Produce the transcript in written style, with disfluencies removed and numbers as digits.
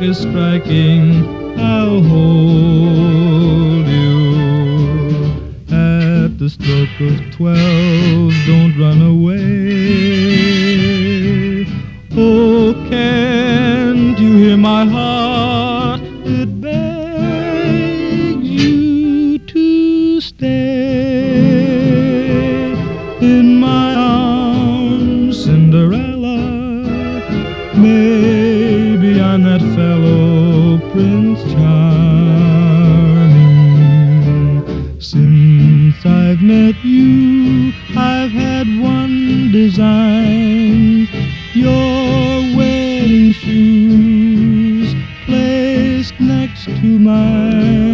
is striking, I'll hold you. At the stroke of 12, don't run away. Oh, can't you hear my heart? It begs you to stay in my arms, Cinderella. Maybe I'm that fellow, Prince Charming. Since I've met you, I've had one design: your wedding shoes placed next to mine.